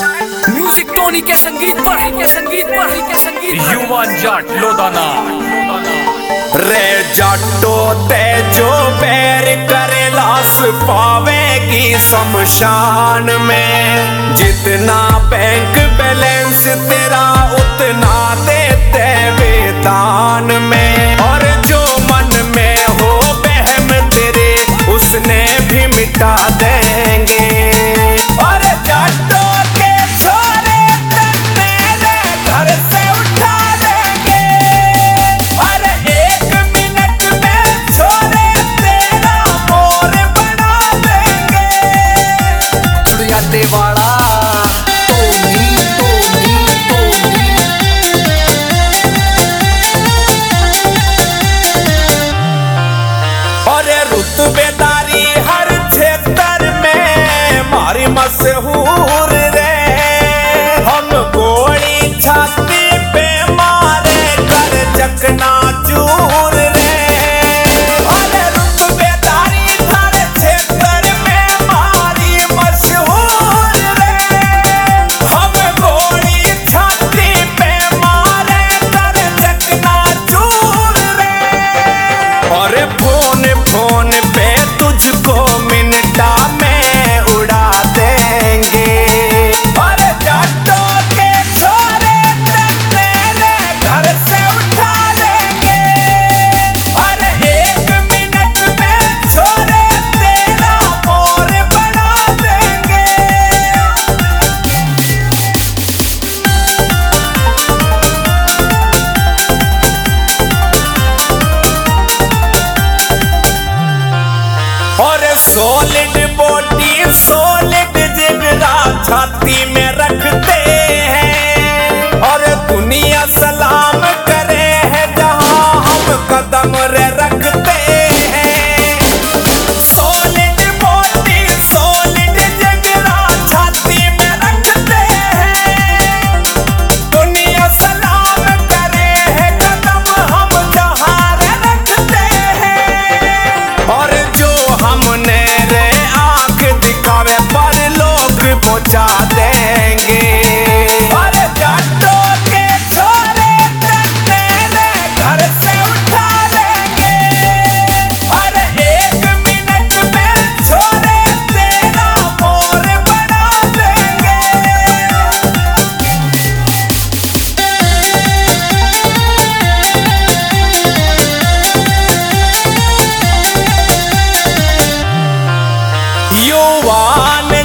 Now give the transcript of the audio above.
Music टोनी के संगीत पर युवान जाट लोदाना रे जाटो ते जो पैर करे लाश पावेगी शमशान में। जितना बैंक बैलेंस तेरा उतना देते वेतन में। और जो मन में हो बहम तेरे उसने भी मिटा देंगे। और जाटो के छोरे तेरे घर से उठा देंगे। और एक मिनट में छोरे तेरा मोर बना देंगे। जुड़िया देवाड़ा रुतबेदारी हर क्षेत्र में मारी मशहूर रे। हम गोली छाती पे मारे कर चकना चूर रे। अरे रुतबेदारी हर क्षेत्र में मारी मशहूर रे। हम गोली छाती पे मारे कर चकना चूर रे। और फोन पे तुझको मिनटा में उड़ा देंगे। और जाटो के छोरे तेरे घर से उठा देंगे। और एक मिनट में छोरे तेरा मोर बना देंगे। और सॉलिड बॉडी सॉलिड जिगरा छाती में रखते हैं। और दुनिया सलाम करे है जहां हम कदम रे रखते हैं। सॉलिड बॉडी सॉलिड जिगरा छाती में रखते हैं। दुनिया सलाम करे है कदम हम जहां रे रखते हैं। और जो हमने रे आंख दिखावे पर लोग पहुंचा देंगे। और जाटो के छोरे तेरे घर से उठा देंगे। और एक मिनट में छोरे तेरा मोर बना देंगे। युवान